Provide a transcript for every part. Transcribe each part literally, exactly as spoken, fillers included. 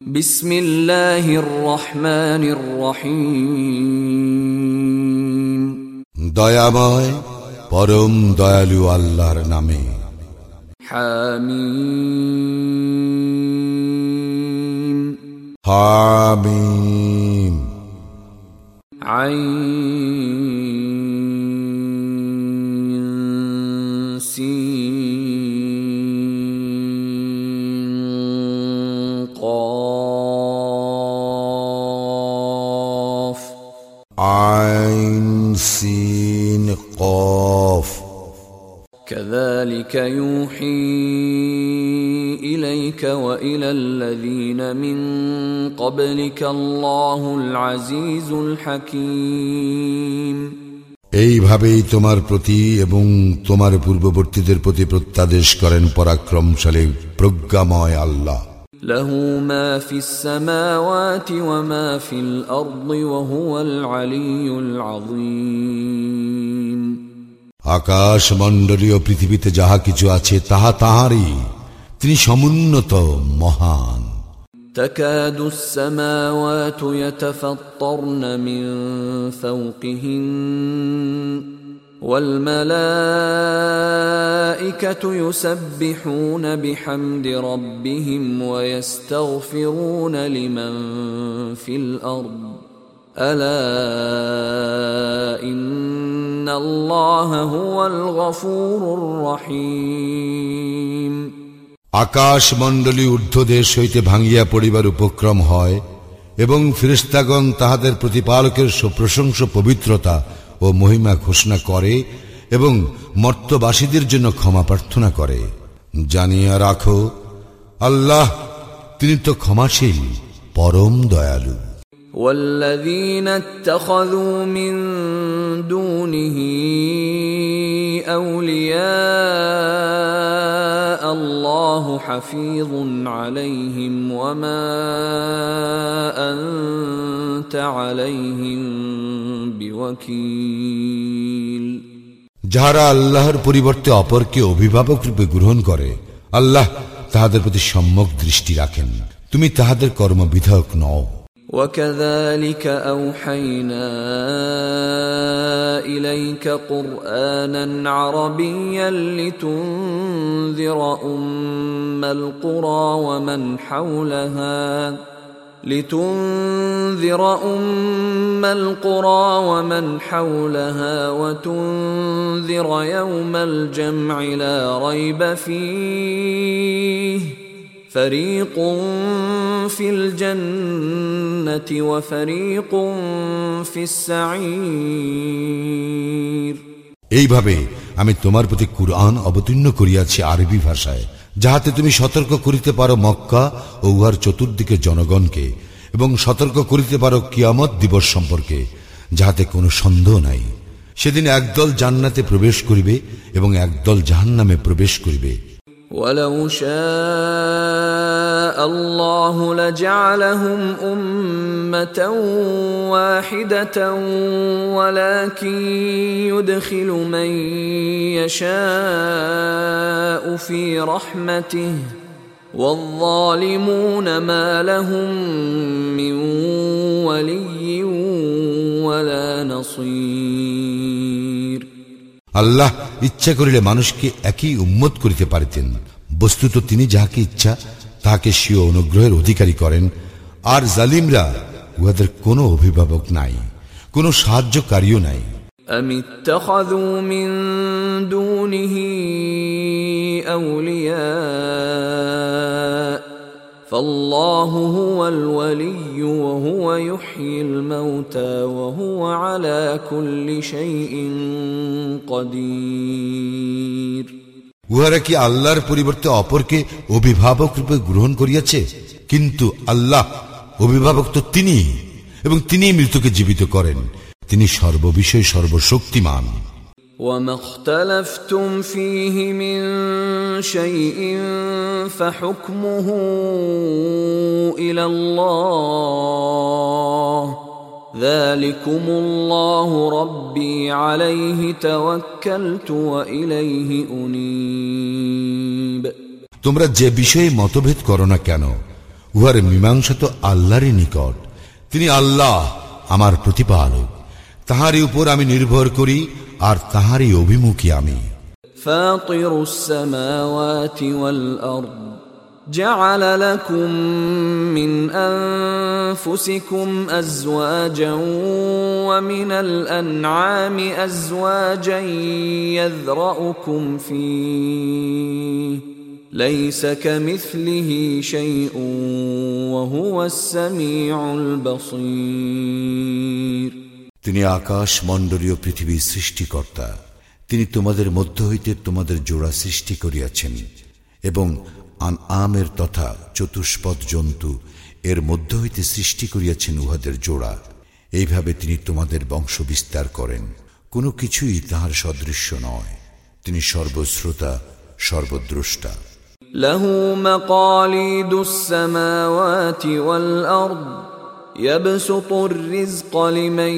বিসমিল্লাহির রহমানির রহিম। দয়াময় পরম দয়ালু আল্লাহর নামে। হামিম হামিম। আইন সিন কফ। আইন সিন কফ। كذلك يوحي إليك وإلى الذين من قبلك الله العزيز الحكيم। এইভাবেই তোমার প্রতি এবং তোমার পূর্ববর্তীদের প্রতি প্রত্যাদেশ করেন পরাক্রমশালী প্রজ্ঞাময় আল্লাহ। له ما في السماوات وما في الأرض وهو العلي العظيم। আকাশ মণ্ডলীয় পৃথিবীতে যাহা কিছু আছে তাহা তাহারই, তিনি সমুন্নত মহান। تكاد السماوات يتفطرن من فوقهن والملائكة يسبحون بحمد ربهم ويستغفرون لمن في الأرض ألا إن الله هو الغفور الرحيم। আকাশ মণ্ডলী ঊর্ধ্বদেশ হইতে ভাঙিয়া পড়িবার উপক্রম হয় এবং ফেরেশতাগণ তাহাদের প্রতিপালকের প্রশংস পবিত্রতা ও মহিমা ঘোষণা করে এবং মর্ত্যবাসীদের জন্য ক্ষমা প্রার্থনা করে। জানিয়া রাখো, আল্লাহ তিনি তো ক্ষমাশীল, পরম দয়ালু। والذين اتخذوا من دونه أولياء الله حفيظ عليهم وما أنت عليهم بوكيل। যাহারা আল্লাহর পরিবর্তে অপরকে অভিভাবক রূপে গ্রহণ করে, আল্লাহ তাহাদের প্রতি সম্যক দৃষ্টি রাখেন, তুমি তাহাদের কর্মবিধায়ক নও। وكذلك أوحينا إليك قرآنا عربيا لتنذر أم القرى ومن حولها لتنذر أم القرى ومن حولها وتنذر يوم الجمع لا ريب فيه فريق في الجنة وفريق في السعير। এইভাবে আমি তোমার প্রতি কুরআন অবতীর্ণ করিয়াছি আরবি ভাষায়, যাহাতে তুমি সতর্ক করিতে পারো মক্কা ও উহার চতুর্দিকে জনগণকে, এবং সতর্ক করিতে পারো কিয়ামত দিবস সম্পর্কে, যাহাতে কোনো সন্দেহ নাই। সেদিন একদল জান্নাতে প্রবেশ করিবে এবং একদল জাহান্নামে প্রবেশ করিবে। ولو شاء الله لجعلهم أمة واحدة ولكن يدخل من يشاء في رحمته والظالمون ما لهم من ولي ولا نصير। আল্লাহ ইচ্ছা করিলে মানুষকে একই উম্মত করিতে পারিতেন, বস্তুত তিনি যাহাকে ইচ্ছা তাহাকে স্বীয় অনুগ্রহের অধিকারী করেন, আর জালিমরা উহাদের কোনো অভিভাবক নাই, কোনো সাহায্যকারীও নাই। أم اتخذوا من دونه أولياء فالله هو الولي وهو يحيي الموتى وهو على كل شيء قدير। উহারা কি আল্লাহর পরিবর্তে অপরকে অভিভাবক রূপে গ্রহণ করিয়াছে? কিন্তু আল্লাহ অভিভাবক তো তিনি, এবং তিনি মৃতকে জীবিত করেন, তিনি সর্ববিষয়ে সর্বশক্তিমান। وما اختلفتم فيه من شيء فحكمه إلى الله ذلكم الله ربي عليه توكلت وإليه أنيب। তোমরা যে বিষয়ে মতভেদ করো না কেন, উহার মীমাংসা তো আল্লাহরই নিকট। তিনি আল্লাহ আমার প্রতিপালক, তাহারই উপর আমি নির্ভর করি আর তাহারই অভিমুখী আমি। ফাতিরুস সামাওয়াতি ওয়াল আরদ জাআলা লাকুম মিন আনফুসিকুম আজওয়াজান ওয়া মিনাল আনআমি আজওয়াজান ইয়াযরাউকুম ফীহি লাইসা কামিসলিহি শাইউন ওয়া হুয়াস সামিউল বাসীর। তিনি আকাশ মণ্ডলীয় পৃথিবীর সৃষ্টিকর্তা। তিনি তোমাদের মধ্য হইতে তোমাদের জোড়া সৃষ্টি করিয়াছেন এবং আনআমের তথা চতুষ্পদ জন্তু এর মধ্য হইতে সৃষ্টি করিয়াছেন উহাদের জোড়া। এইভাবে তিনি তোমাদের বংশ বিস্তার করেন। কোনো কিছুই তাহার সদৃশ্য নয়। তিনি সর্বশ্রোতা, সর্বদ্রষ্টা। লাহু মাকালিদুস সামাওয়াতি ওয়াল আরদ ইয়াবসুতুর রিজকা লিমান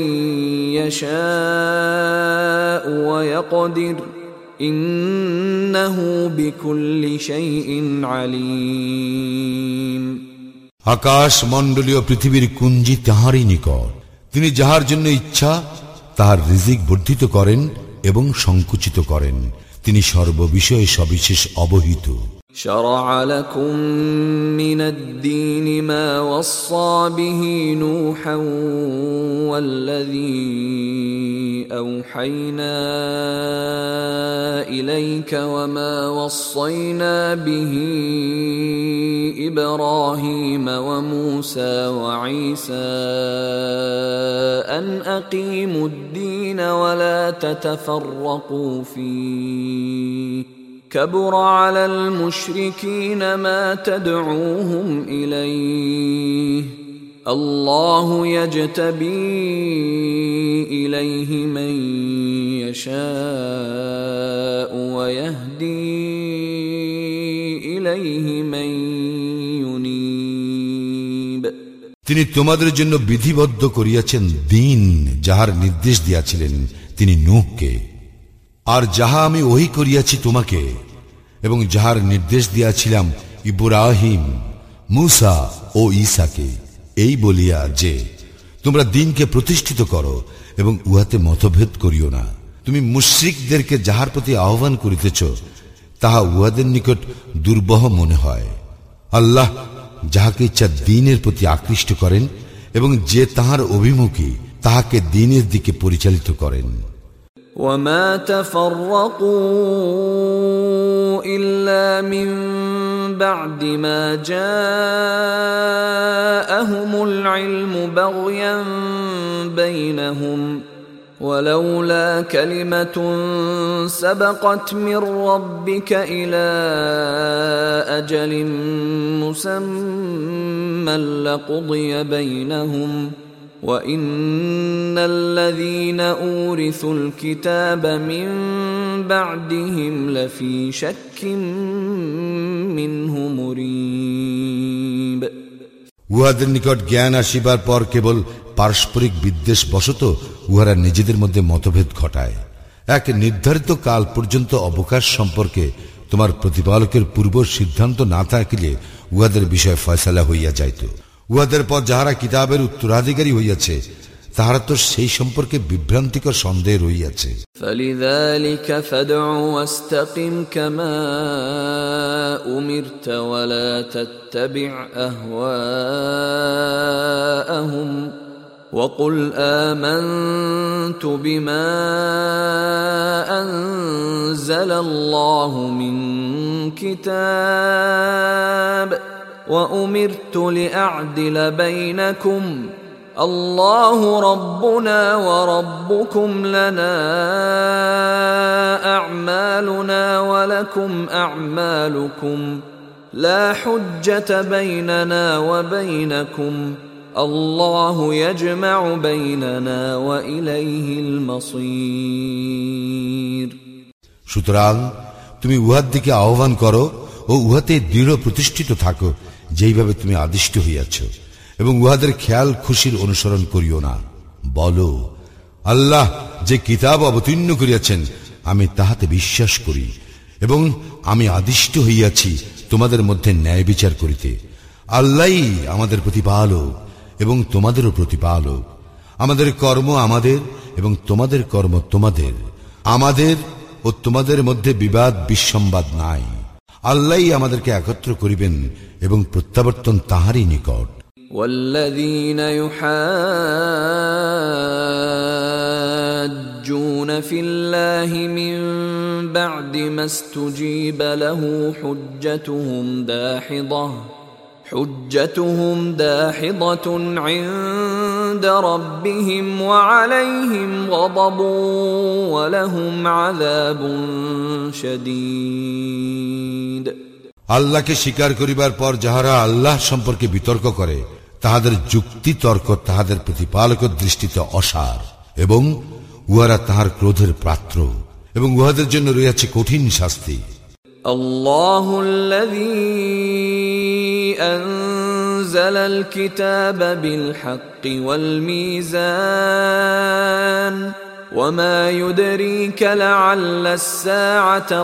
ইয়াশাউ ওয়া ইয়াকদির ইন্নাহু বিকুল্লি শাইইন আলীম। আকাশ মণ্ডলীয় পৃথিবীর কুঞ্জি তাহারই নিকট। তিনি যাহার জন্য ইচ্ছা তাহার রিজিক বর্ধিত করেন এবং সংকুচিত করেন। তিনি সর্ববিষয়ে সবিশেষ অবহিত। شرع لكم من الدين ما وصى به نوحا والذي أوحينا إليك وما وصينا به إبراهيم وموسى وعيسى أن أقيموا الدين ولا تتفرقوا فيه كبر على المشركين ما تدعوهم إليه الله يجتبي إليه من يشاء ويهدي إليه من ينيب। তিনি তোমাদের জন্য বিধিবদ্ধ করিয়াছেন দিন, যাহার নির্দেশ দিয়াছিলেন তিনি নূহকে, আর যাহা আমি ওহী করিয়াছি তোমাকে এবং যাহার নির্দেশ দিয়াছিলাম ইব্রাহিম, মূসা ও ঈসাকে, এই বলিয়া যে তোমরা দ্বীনকে প্রতিষ্ঠিত করো এবং উহাতে মতভেদ করিও না। তুমি মুশরিকদেরকে যাহার প্রতি আহ্বান করিতেছ তাহা উহাদের নিকট দুর্বহ মনে হয়। আল্লাহ যাহাকে ইচ্ছা দ্বীনের প্রতি আকৃষ্ট করেন এবং যে তাহার অভিমুখী তাহাকে দ্বীনের দিকে পরিচালিত করেন। وما تفرقوا إلا من بعد ما جاءهم العلم بغيا بينهم ولولا كلمة سبقت من ربك إلى أجل مسمى لقضي بينهم وَإِنَّ الَّذِينَ أُورِثُوا الْكِتَابَ مِنْ بَعْدِهِمْ لَفِي شَكٍّ مِّنْهُ مُرِيبٍ। উহাদের নিকট জ্ঞান আসিবার পর কেবল পারস্পরিক বিদ্বেষ বশত উহারা নিজেদের মধ্যে মতভেদ ঘটায়। এক নির্ধারিত কাল পর্যন্ত অবকাশ সম্পর্কে তোমার প্রতিপালকের পূর্ব সিদ্ধান্ত না থাকিলে উহাদের বিষয় ফয়সালা হইয়া যাইত। উহাদের পর যাহারা কিতাবের উত্তরাধিকারী হইয়াছে তাহারা তো সেই সম্পর্কে বিভ্রান্তিকর সন্দেহ রহিয়াছে। فَلِذَلِكَ فَادْعُ وَاسْتَقِمْ كَمَا أُمِرْتَ وَلَا تَتَّبِعْ أَهْوَاءَهُمْ وَقُلْ آمَنْتُ بِمَا أَنزَلَ اللَّهُ مِنْ كِتَابٍ وَأُمِرْتُ لِأَعْدِلَ بَيْنَكُمْ اللَّهُ رَبُّنَا وَرَبُّكُمْ لَنَا أَعْمَالُنَا وَلَكُمْ أَعْمَالُكُمْ لَا حُجَّةَ بَيْنَنَا وَبَيْنَكُمْ اللَّهُ يَجْمَعُ بَيْنَنَا وَإِلَيْهِ الْمَصِيرُ। সুতরাং তুমি উহার দিকে আহ্বান করো ও উহাতে দৃঢ় প্রতিষ্ঠিত থাকো যেইভাবে তুমি আদিষ্ট হইয়াছ, এবং উহাদের খেয়াল খুশির অনুসরণ করিও না। বলো, আল্লাহ যে কিতাব অবতীর্ণ করিয়াছেন আমি তাহাতে বিশ্বাস করি এবং আমি আদিষ্ট হইয়াছি তোমাদের মধ্যে ন্যায় বিচার করিতে। আল্লাহই আমাদের প্রতিপালক এবং তোমাদেরও প্রতিপালক। আমাদের কর্ম আমাদের এবং তোমাদের কর্ম তোমাদের। আমাদের ও তোমাদের মধ্যে বিবাদ বিসম্বাদ নাই। আল্লাহই আমাদেরকে একত্র করিবেন এবং প্রত্যাবর্তন তাহারই নিকট। والذين يحاجون في الله من بعد ما استجيب له حجتهم داحضة حجتهم داحضة عند ربهم وعليهم غضب ولهم عذاب شديد। আল্লাহকে স্বীকার করিবার পর যাহারা আল্লাহ সম্পর্কে বিতর্ক করে তাহাদের যুক্তি তর্ক তাহাদের প্রতিপালকের দৃষ্টিতে অসার এবং উহারা তাহার ক্রোধের পাত্র এবং উহাদের জন্য রয়েছে কঠিন শাস্তি। আল্লাহুল্লাযী আনজালাল কিতাবা বিল হাক্কি ওয়াল মিজান ওয়ামা ইউদরিকা লাআল্লাস সাআতা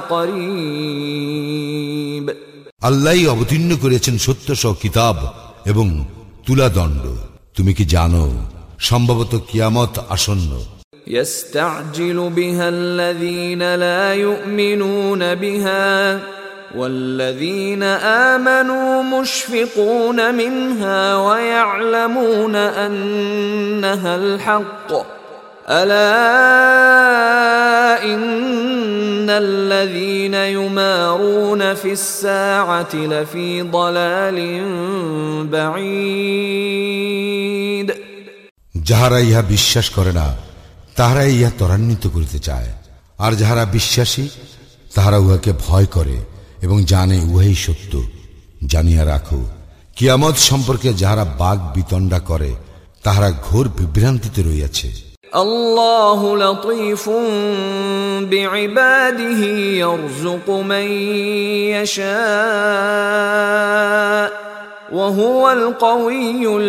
করিব। আল্লাহই অবতীর্ণ করেছেন সত্য সহ কিতাব এবং তুলাদণ্ড। তুমি কি জানো সম্ভবত কিয়ামত আসন্ন। يستعجل بها الذين لا يؤمنون بها والذين آمنوا مشفقون منها ويعلمون أنها الحق ألا إن الذين يمارون في الساعة لفي ضلال بعيد। যাহারা ইহা বিশ্বাস করে না তাহারা ইহা ত্বরান্বিত করিতে চায়, আর যাহারা বিশ্বাসী তাহারা উহাকে ভয় করে এবং জানে উহাই সত্য। জানিয়া রাখো কিয়ামত সম্পর্কে যাহারা বাগ বিতণ্ডা করে তাহারা ঘোর বিভ্রান্তিতে রইয়াছে। আল্লাহু লতীফুন বিইবাদিহি ইয়ারযুকু মান ইয়াশা ওয়া হুয়াল কাউইয়ুল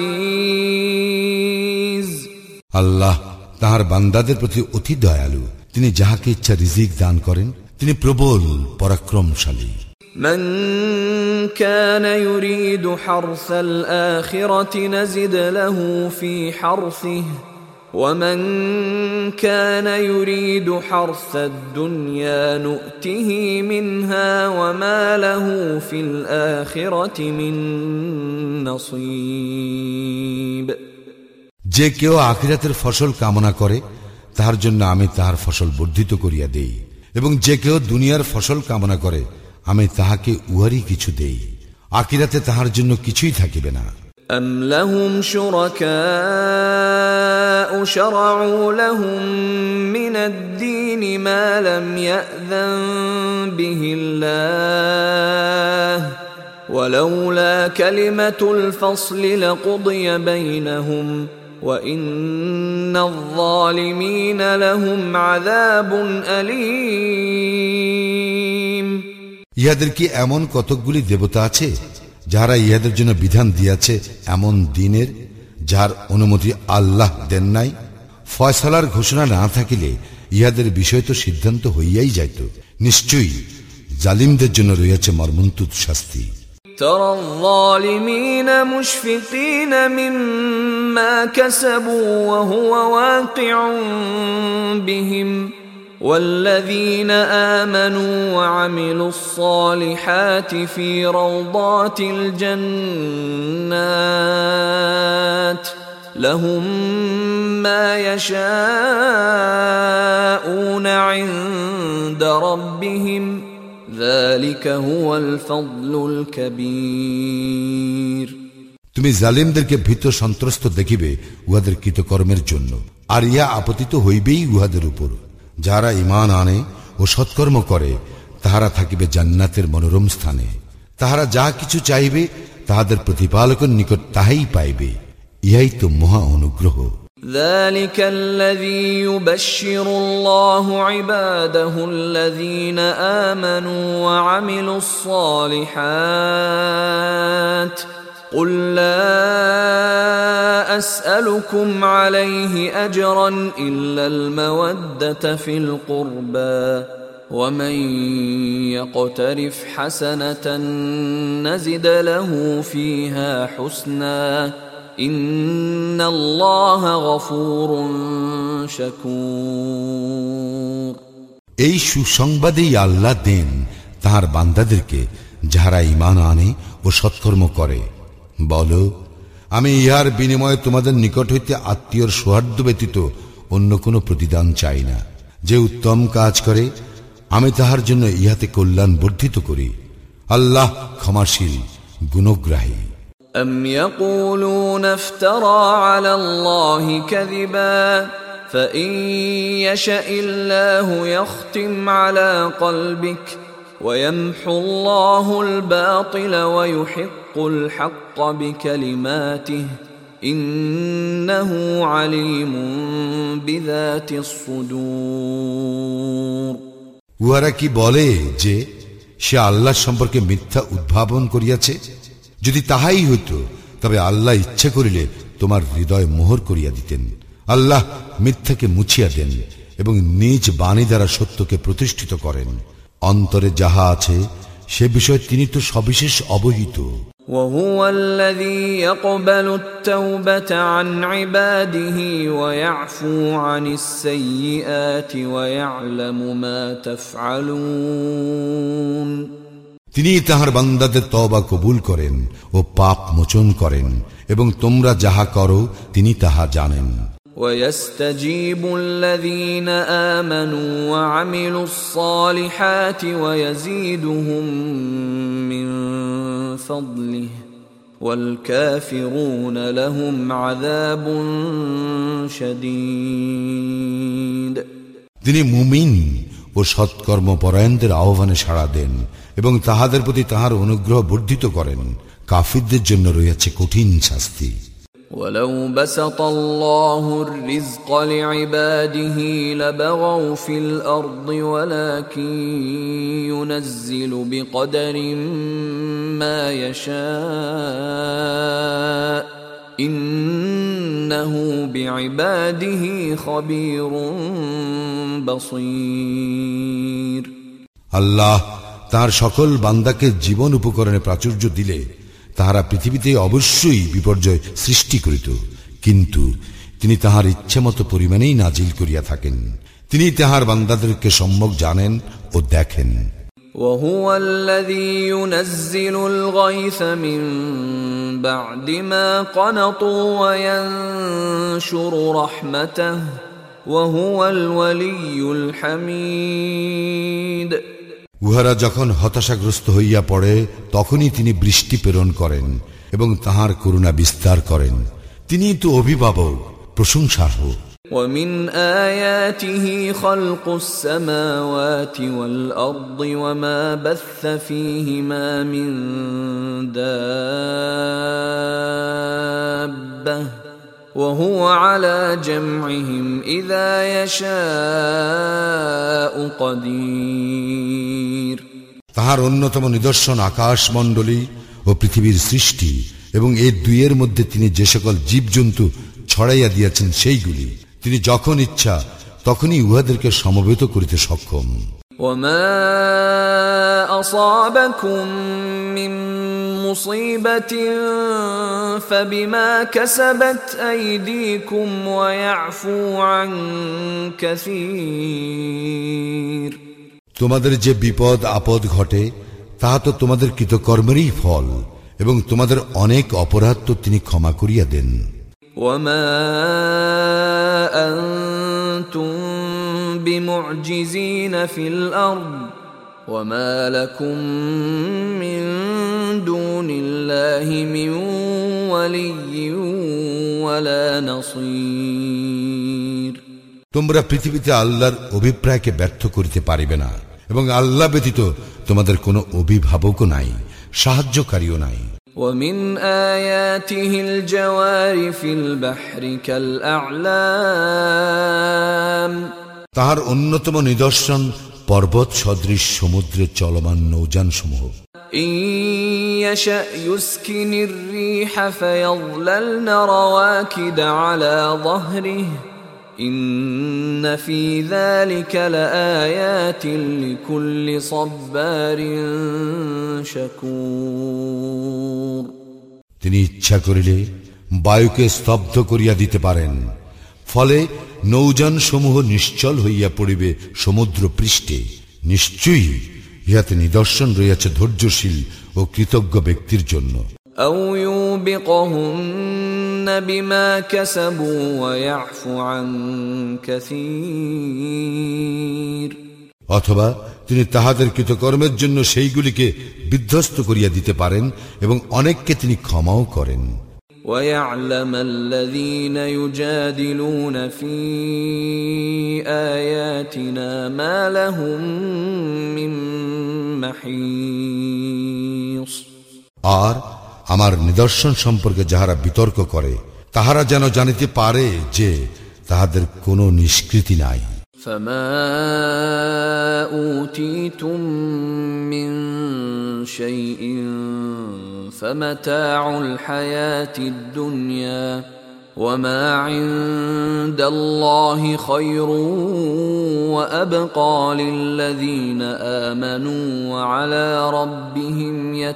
আজিজ। আল্লাহ তাহার বান্দাদের প্রতি অতি দয়ালু। তিনি যাহাকে ইচ্ছা রিজিক দান করেন। তিনি প্রবল পরাক্রমশালী। মান কানা ইউরিদু হারসাল আখিরাতি নাজিদ লাহু ফি হারসিহি ওয়া মান কানা ইউরিদু হারসাদ দুনিয়া নু'তিহি মিনহা ওয়া মা লাহু ফিল আখিরাতি মিন নসীব। যে কেউ আখিরাতের ফসল কামনা করে তাহার জন্য আমি তাহার ফসল বর্ধিত করিয়া দেই, এবং যে কেউ দুনিয়ার ফসল কামনা করে আমি তাহাকে উহারই কিছু দেই। আখিরাতে তাহার জন্য কিছুই থাকিবে না। আম লাহুম শুরাকাউ শারউ লাহুম মিনাদ-দীন মা লাম ইয়াযান বিহিল্লাহ ওয়ালাউলা কালিমাতুল ফাসলি লাকুদিয়া বাইনাহুম وَإِنَّ الظَّالِمِينَ لَهُمْ عَذَابٌ أَلِيمٌ। ইহাদের কি এমন কতকগুলি দেবতা আছে যাহারা ইহাদের জন্য বিধান দিয়াছে এমন দিনের যার অনুমতি আল্লাহ দেন নাই? ফয়সালার ঘোষণা না থাকিলে ইহাদের বিষয় তো সিদ্ধান্ত হইয়াই যাইত। নিশ্চয়ই জালিমদের জন্য রয়েছে মর্মন্তুদ শাস্তি। ترى الظالمين مشفقين مما كسبوا وهو واقع بهم والذين آمنوا وعملوا الصالحات في روضات الجنات لهم ما يشاءون عند ربهم ذلك هو الفضل الكبير। তুমি জালিমদেরকে ভীত সন্ত্রস্ত দেখিবে উহাদের কৃতকর্মের জন্য, আর ইহা আপতিত হইবেই উহাদের উপর। যারা ঈমান আনে ও সৎকর্ম করে তাহারা থাকিবে জান্নাতের মনোরম স্থানে। তাহারা যা কিছু চাইবে তাহাদের প্রতিপালকের নিকট তাহাই পাইবে। ইহাই তো মহা অনুগ্রহ। ذلك الذي يبشر الله عباده الذين آمنوا وعملوا الصالحات قل لا أسألكم عليه أجرا إلا المودة في القربى ومن يقترف حسنة نزد له فيها حسنا إن الله غفور شكور এই সুসংবাদেই আল্লাহ দেন তাহার বান্দাদেরকে যাহারা ঈমান আনে ও সৎকর্ম করে। বলো, আমি ইহার বিনিময়ে তোমাদের নিকট হইতে আত্মীয়র সৌহার্দ্য ব্যতীত অন্য কোনো প্রতিদান চাই না। যে উত্তম কাজ করে আমি তাহার জন্য ইহাতে কল্যাণ বর্ধিত করি। আল্লাহ ক্ষমাশীল, গুণগ্রাহী। أم يقولون افترى على الله كذبا فإن يشأ الله يختم على قلبك ويمحو الله الباطل ويحق الحق بكلماته إنه عليم بذات الصدور উহারা কি বলে যে সে আল্লাহ সম্পর্কে মিথ্যা উদ্ভাবন করিয়াছে? যদি তাহাই হইত তবে আল্লাহ ইচ্ছা করিলে তোমার হৃদয় মোহর করিয়া দিতেন। আল্লাহ মিথ্যাকে মুছিয়া দেন এবং নিজ বাণী দ্বারা সত্যকে প্রতিষ্ঠিত করেন। অন্তরে যাহা আছে সে বিষয়ে তিনি তো সবিশেষ অবহিত। وهو الذي يقبل التوبة عن عباده ويعفو عن السيئات ويعلم ما تفعلون তিনি তাহার বান্দাদের তওবা কবুল করেন ও পাপ মোচন করেন এবং তোমরা যাহা করো তিনি তাহা জানেন। ويستجيب الذين آمنوا وعملوا الصالحات ويزيدهم من فضله والكافرون لهم عذاب شديد তিনি মুমিন ও সৎকর্ম পরায়ণদের আহ্বানে সাড়া দেন এবং তাহাদের প্রতি তাহার অনুগ্রহ বর্ধিত করেন। কাফিরদের জন্য রয়েছে কঠিন শাস্তি। ولو بسط الله الرزق لعباده لبغوا في الأرض ولكن ينزل بقدر ما يشاء إنه بعباده خبير بصير আল্লাহ তাহার সকল বান্দাকে জীবন উপকরণে প্রাচুর্য দিলে তাহারা পৃথিবীতে অবশ্যই বিপর্যয় সৃষ্টি করিত, কিন্তু তিনি তাহার ইচ্ছামতো পরিমাণেই নাজিল করিয়া থাকেন। তিনি তাহার বান্দাদেরকে সম্যক জানেন ও দেখেন। وهو الذي ينزل الغيث من بعد ما قنطوا وينشر رحمته وهو الولي الحميد উহারা যখন হতাশাগ্রস্ত হইয়া পড়ে তখনই তিনি বৃষ্টি প্রেরণ করেন এবং তাহার করুণা বিস্তার করেন। তিনি তো অভিভাবক, প্রশংসার্হ। ومن آياته خلق السماوات والأرض وما بث فيهما من دابة وهو على جمعهم إذا يشاء قدير তাহার অন্যতম নিদর্শন আকাশমণ্ডলী ও পৃথিবীর সৃষ্টি এবং এই দুইয়ের মধ্যে তিনি যে সকল জীবজন্তু ছড়াইয়া দিয়েছেন সেইগুলি তিনি যখন ইচ্ছা তখনই উহাদেরকে সমবেত করিতে সক্ষম। وما أصابكم من مصيبة فبما كسبت أيديكم ويعفو عن كثير তোমাদের যে বিপদ আপদ ঘটে তাহা তো তোমাদের কৃতকর্মেরই ফল এবং তোমাদের অনেক অপরাধ তো তিনি ক্ষমা করিয়া দেন। وما أنتم بمعجزين في الأرض وما لكم من دون الله من ولي ولا نصير তোমরা পৃথিবীতে আল্লাহর অভিপ্রায়কে ব্যর্থ করিতে পারিবে না এবং আল্লাহ ব্যতীত তোমাদের কোনো অভিভাবকও নাই, সাহায্যকারীও নাই। ومن آياته الجوار في البحر كالأعلام তাহার অন্যতম নিদর্শন পর্বত সদৃশ সমুদ্রে চলমান নৌযান সমূহ। إن يشأ يسكن الريح فيظللن رواكد على ظهره ইন্ন ফী যালিকা লাআয়াতিন লিকুল্লি সাব্বারিন শাকুর। তিনি ইচ্ছা করিলে বায়ুকে স্তব্ধ করিয়া দিতে পারেন, ফলে নৌযান সমূহ নিশ্চল হইয়া পড়িবে সমুদ্র পৃষ্ঠে। নিশ্চয়ই ইহাতে নিদর্শন রইয়াছে ধৈর্যশীল ও কৃতজ্ঞ ব্যক্তির জন্য। আও ইউবিকুহুন্না বিমা কাসাবু ওয়া ইয়াফু আন কাসীর, অথবা তিনি তাহাদের কৃতকর্মের জন্য সেইগুলিকে বিধ্বস্ত করিয়া দিতে পারেন এবং অনেককে তিনি ক্ষমাও করেন। وَيَعْلَمَ الَّذِينَ يُجَادِلُونَ فِي آيَاتِنَا مَا لَهُم مِّن مَّحِيصٍ। আর আমার নিদর্শন সম্পর্কে যাহারা বিতর্ক করে তাহারা যেন জানিতে পারে যে তাহাদের কোনো নিষ্কৃতি নাই। فَمَا أُوتِيتُم مِّن شَيْءٍ فَمَتَاعُ الْحَيَاةِ الدُّنْيَا وَمَا عِندَ اللَّهِ خَيْرٌ وَأَبْقَىٰ لِلَّذِينَ آمَنُوا وَعَلَىٰ رَبِّهِمْ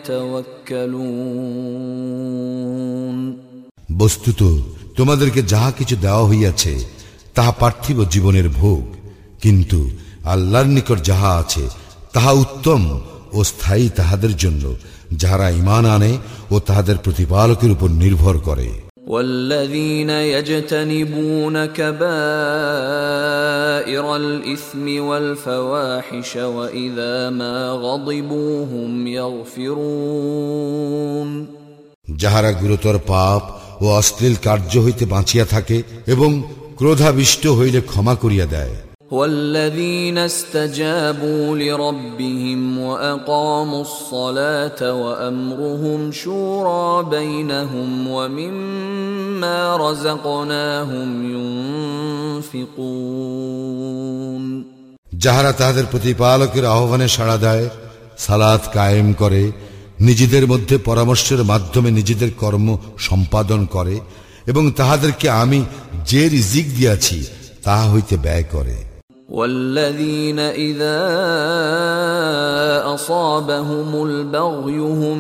يَتَوَكَّلُونَ। বস্তুত তোমাদেরকে যাহা কিছু দেওয়া হইয়াছে তাহা পার্থিব জীবনের ভোগ, কিন্তু আল্লাহর নিকট যাহা আছে তাহা উত্তম ও স্থায়ী তাহাদের জন্য যাহারা ঈমান আনে ও তাহাদের প্রতিপালকের উপর নির্ভর করে। والذين يجتنبون كبائر الإثم والفواحش وإذا ما غضبوا هم يغفرون। যাহারা গুরুতর পাপ ও অশ্লীল কার্য হইতে বাঁচিয়া থাকে এবং ক্রোধাবিষ্ট হইলে ক্ষমা করিয়া দেয়। والذين استجابوا لربهم وأقاموا الصلاة وأمرهم شورى بينهم ومما رزقناهم ينفقون। যাহারা তাহাদের প্রতিপালকের আহ্বানে সাড়া দেয়, সালাত কায়েম করে, নিজেদের মধ্যে পরামর্শের মাধ্যমে নিজেদের কর্ম সম্পাদন করে এবং তাহাদেরকে আমি যে রিজিক দিয়াছি তাহা হইতে ব্যয় করে। والذين إذا أصابهم البغي هم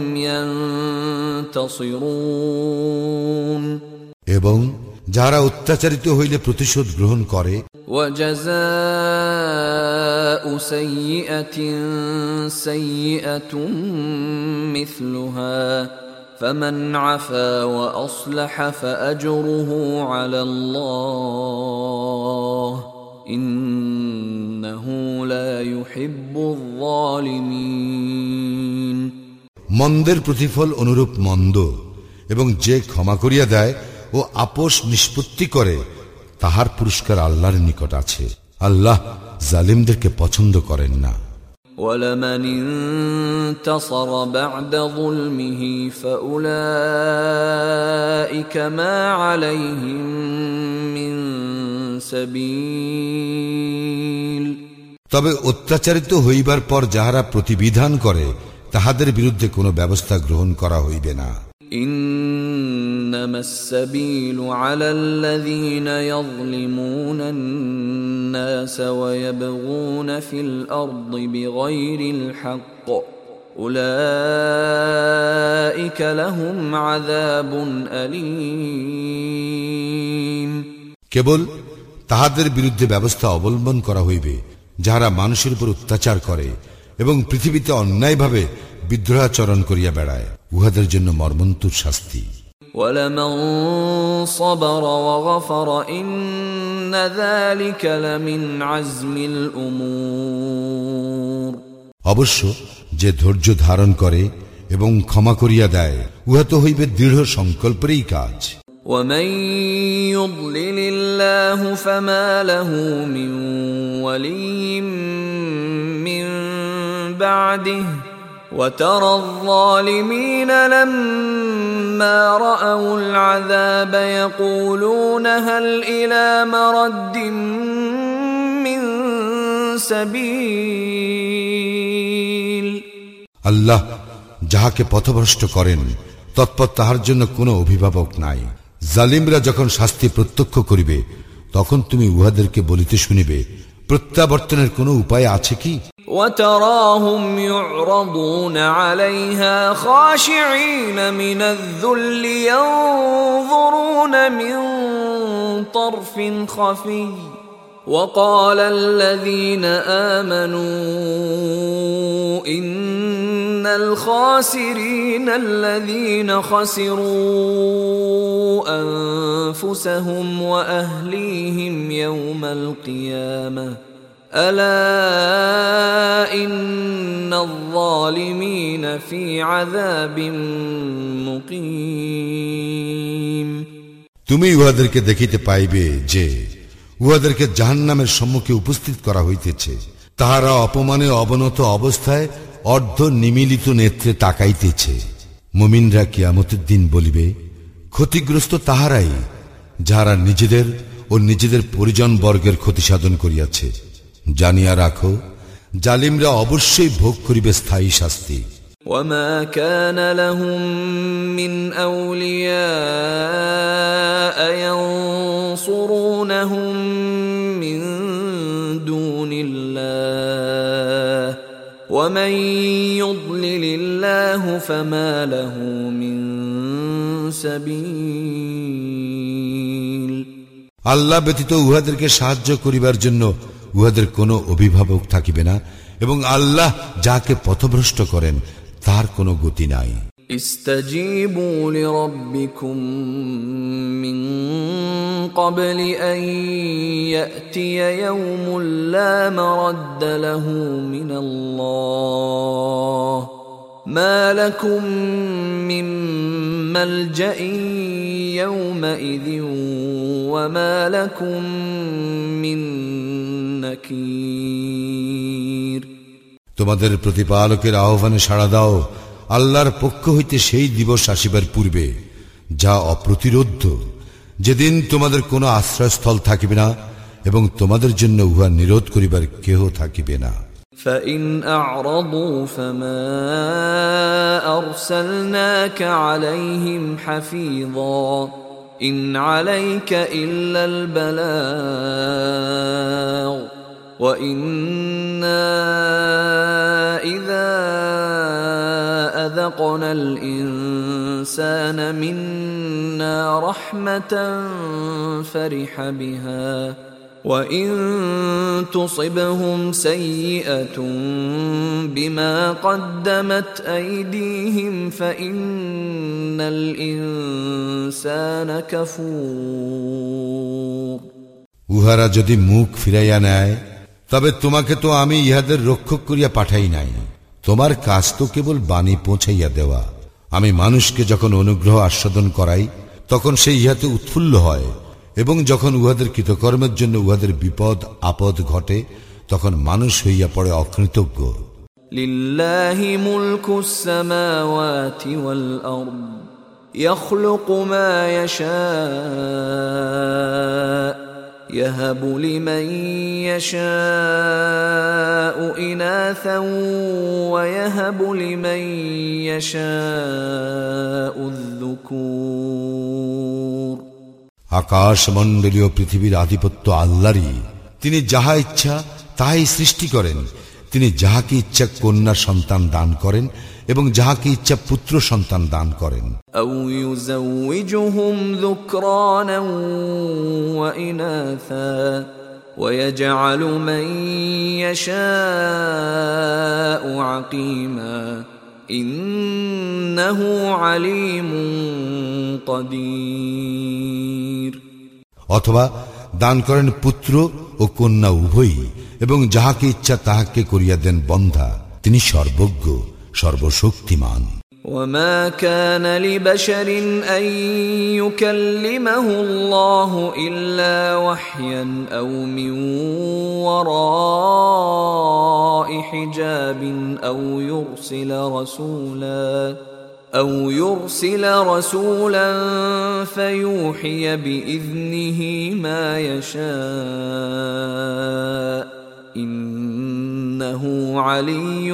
ينتصرون। এবং যারা অত্যাচারিত হইলে প্রতিশোধ গ্রহণ করে। وجزاء سيئة سيئة مثلها فمن عفا وأصلح فأجره على الله إنه لا يحب الظالمين। মন্দের প্রতিফল অনুরূপ মন্দ, এবং যে ক্ষমা করিয়া দেয় ও আপোষ নিষ্পত্তি করে তাহার পুরস্কার আল্লাহর নিকট আছে। আল্লাহ জালিমদেরকে পছন্দ করেন না। وَلَمَنِ انتصر بعد ظلمه فأولئك ما عليهم من سبيل। তবে অত্যাচারিত হইবার পর যাহারা প্রতিবিধান করে তাহাদের বিরুদ্ধে কোনো ব্যবস্থা গ্রহণ করা হইবে না। إنما السبيل على الذين يظلمون الناس ويبغون في الأرض بغير الحق أولئك لهم عذاب أليم। কেবল তাহাদের বিরুদ্ধে ব্যবস্থা অবলম্বন করা হইবে যাহারা মানুষের উপর অত্যাচার করে এবং পৃথিবীতে অন্যায়ভাবে বিদ্রোহাচরণ করিয়া বেড়ায়, উহাদের জন্য মর্মন্তুর শাস্তি। وَلَمَنْ صَبَرَ وَغَفَرَ إِنَّ ذَلِكَ لَمِنْ عَزْمِ الْأُمُورِ। অবশ্য যে ধৈর্য ধারণ করে এবং ক্ষমা করিয়া দেয় উহা তো হইবে দৃঢ় সংকল্পেরই কাজ। وَمَنْ يُضْلِلِ اللَّهُ فَمَا لَهُ مِنْ وَلِيٍّ مِنْ بَعْدِهِ وَتَرَى الظَّالِمِينَ لَمَّا رَأَوُا الْعَذَابَ يَقُولُونَ هَلْ إِلَى مَرَدٍّ مِّن سَبِيلٍ। আল্লাহ যাহাকে পথভ্রষ্ট করেন তৎপর তাহার জন্য কোনো অভিভাবক নাই। জালিমরা যখন শাস্তি প্রত্যক্ষ করিবে তখন তুমি উহাদেরকে বলিতে শুনিবে, প্রত্যাবর্তনের কোনো উপায় আছে কি? وتراهم يعرضون عليها خاشعين من الذل ينظرون من طرف خفي وقال الذين آمنوا إن الخاسرين الذين خسروا أنفسهم وأهليهم يوم القيامة ألا إن الظالمين في عذاب مقيم। তুমি উহাদেরকে দেখিতে পাইবে যে উহাদেরকে জাহান্নামের সম্মুখে উপস্থিত করা হইতেছে, তাহারা অপমানে অবনত অবস্থায় অর্ধ নিমিলিত নেত্রে তাকাইতেছে। মুমিনরা কিয়ামতের দিন বলিবে, ক্ষতিগ্রস্ত তাহারাই যাহারা নিজেদের ও নিজেদের পরিজন বর্গের ক্ষতি সাধন করিয়াছে। জানিয়া রাখো, জালিমরা অবশ্যই ভোগ করিবে স্থায়ী শাস্তি। وما كان لهم من أولياء ينصرونهم من دون الله ومن يضلل الله فما له من سبيل। আল্লাহ ব্যতীত উহাদেরকে সাহায্য করিবার জন্য উহাদের কোনো অভিভাবক থাকিবে না, এবং আল্লাহ যাকে পথভ্রষ্ট করেন তার কোনো গতি নাই। ইস্তাজিবু লিরাব্বিকুম মিন ক্বাবলি আন ইয়াতিয়া ইয়াউমুল লা মারাদ্দা লাহু মিনাল্লাহ মা লাকুম মিন মালজাইন ইয়াউমাইযিন ওয়া মা লাকুম মিন নাকির। তোমাদের প্রতিপালকের আহ্বানে সাড়া দাও, আল্লাহর পক্ষ হইতে সেই দিবস আসিবার পূর্বে যা অপ্রতিরোধ্য, যেদিন তোমাদের কোনো আশ্রয়স্থল থাকিবে না এবং তোমাদের জন্য উহা নিরোধ করিবার কেহ থাকিবে না। فَإِنْ أَعْرَضُوا فَمَا أَرْسَلْنَاكَ عَلَيْهِمْ حَفِيظًا إِنْ عَلَيْكَ إِلَّا الْبَلَاغُ وَإِنَّا إِذَا أَذَقْنَا الْإِنسَانَ مِنَّا رَحْمَةً فَرِحَ بِهَا وَإِن تُصِبْهُمْ سَيِّئَةٌ بِمَا قَدَّمَتْ أَيْدِيهِمْ فَإِنَّ الْإِنسَانَ كَفُورٌ। উহারা যদি মুখ ফিরাইয়া নেয়, তবে তোমাকে তো আমি ইহাদের রক্ষক করিয়া পাঠাই নাই। তোমার কাজ তো কেবল বাণী পৌঁছাইয়া দেওয়া। আমি মানুষকে যখন অনুগ্রহ আস্বাদন করাই, তখন সে ইহাতে উৎফুল্ল হয়, এবং যখন উহাদের কৃতকর্মের জন্য উহাদের বিপদ আপদ ঘটে, তখন মানুষ হইয়া পড়ে অকৃতজ্ঞ। লিল্লাহি মুলকুস সামাওয়াতি ওয়াল আরদ ইয়াখলুকু মা ইয়াশা يهب لمن يشاء إناثا ويهب لمن يشاء الذكور। আকাশ মণ্ডলীয় পৃথিবীর আধিপত্য আল্লাহরই। তিনি যাহা ইচ্ছা তাহাই সৃষ্টি করেন। তিনি যাহাকে ইচ্ছা কন্যা সন্তান দান করেন এবং যাহাকে ইচ্ছা পুত্র সন্তান দান করেন। আও ইউযাউযুহুম যুকরানান ওয়া ইনাসা ওয়া ইয়াজআলু মান ইয়াশাউ আকীমা ইন্নাহু আলীমুন কাদির। অথবা দান করেন পুত্র ও কন্যা উভয়ই, এবং যাহাকে ইচ্ছা তাহাকে করিয়া দেন বন্ধা। তিনি সর্বজ্ঞ সর্বশক্তিমান। وما كان لبشر أن يكلمه الله إلا وحيا أو من وراء حجاب أو يرسل رسولا أو يرسل رسولا فيوحي بإذنه ما يشاء إنه علي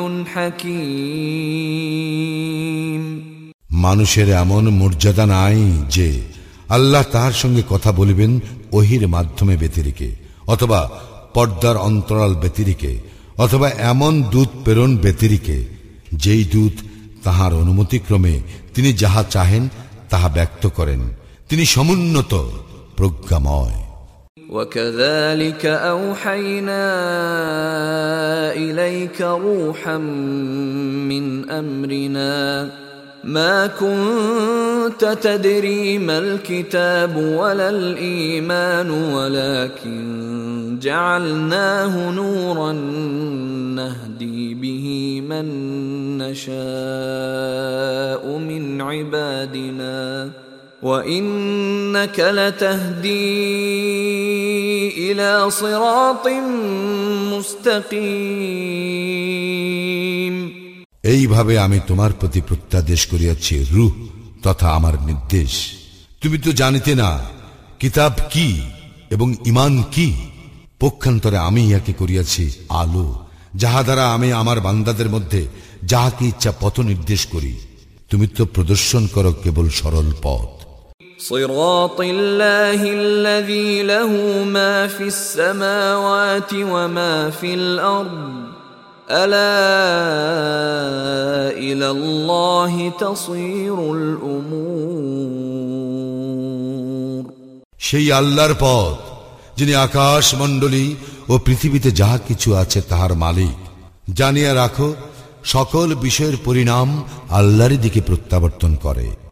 حكيم। মানুষের এমন মর্যাদা নাই যে আল্লাহ তাহার সঙ্গে কথা বলিবেন ওহির মাধ্যমে ব্যতিরেকে, অথবা পর্দার অন্তরাল ব্যতিরেকে, অথবা এমন দূত প্রেরণ ব্যতিরেকে যেই দূত তাহার অনুমতিক্রমে তিনি যাহা চাহেন তাহা ব্যক্ত করেন। তিনি সমুন্নত প্রজ্ঞাময়। وَكَذَلِكَ أَوْحَيْنَا إِلَيْكَ رُوحًا مِّنْ أَمْرِنَا مَا كُنْتَ تَدْرِي مَا الْكِتَابُ وَلَا الْإِيمَانُ وَلَكِنْ جَعَلْنَاهُ نُورًا نَهْدِي بِهِ مَن نَّشَاءُ مِنْ عِبَادِنَا وَإِنَّكَ لَتَهْدِي إِلَى صِرَاطٍ مُسْتَقِيمٍ। এইভাবে আমি তোমার প্রতি প্রত্যাদেশ করিয়াছি রূহ তথা আমার নির্দেশ। তুমি তো জানিতে না কিতাব কি এবং ঈমান কি। পক্ষান্তরে আমি ইহাকে করিয়াছি আলো, যাহা দ্বারা আমি আমার বান্দাদের মধ্যে যাহাকে ইচ্ছা পথ নির্দেশ করি। তুমি তো প্রদর্শন করো কেবল সরল পথ। صراط الله الذي له ما في السماوات وما في الأرض ألا إلى الله تصير الأمور। সেই আল্লাহর পথ যিনি আকাশ মণ্ডলী ও পৃথিবীতে যাহা কিছু আছে তাহার মালিক। জানিয়া রাখো সকল বিষয়ের পরিণাম আল্লাহর দিকে প্রত্যাবর্তন করে।